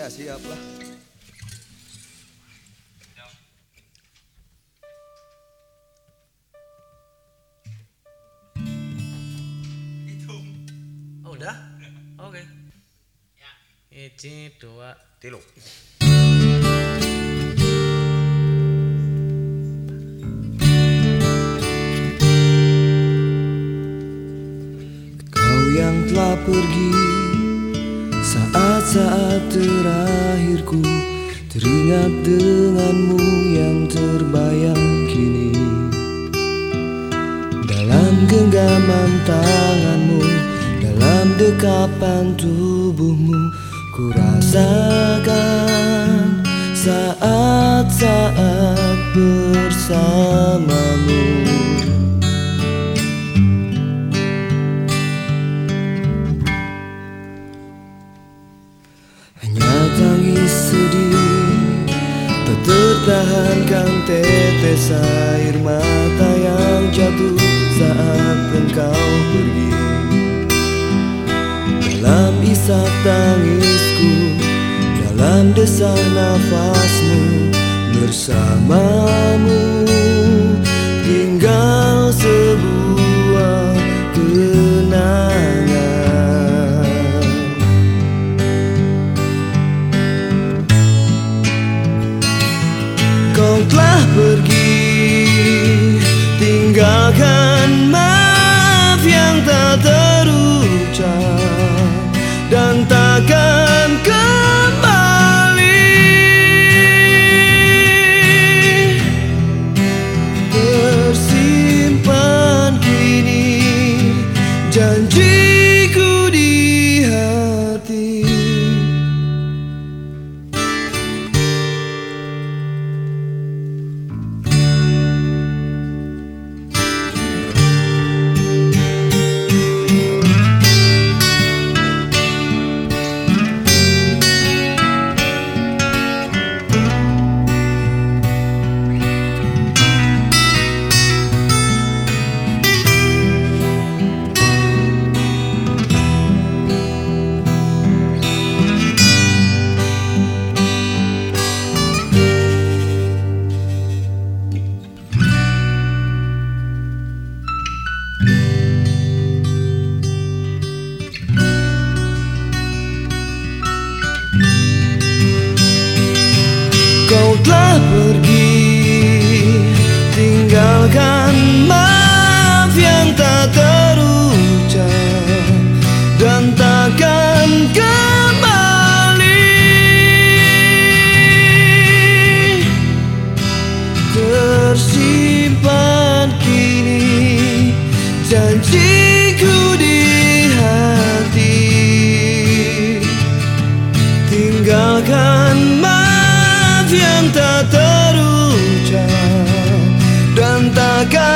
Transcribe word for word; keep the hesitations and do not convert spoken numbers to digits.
Ya siap lah. Oh udah? Oke. Hiji, dua, Tilu. Kau yang telah pergi saat-saat terakhirku, teringat denganmu yang terbayang kini. Dalam genggaman tanganmu, dalam dekapan tubuhmu, ku rasakan saat-saat bersamamu. Hanya tangis sedih, tak tertahankan tetes air mata yang jatuh saat engkau pergi. Dalam isak tangisku, dalam desah nafasmu, bersamamu tinggal sebuah kenangan. Kau telah pergi, tinggalkan maaf yang tak terucap dan takkan kembali. Tersimpan kini janjiku di hati. Kau telah pergi, tinggalkan maaf yang tak terucap dan takkan kembali. Tersimpan kini janjiku di hati. Tinggalkan maaf yang tak terucap dan takkan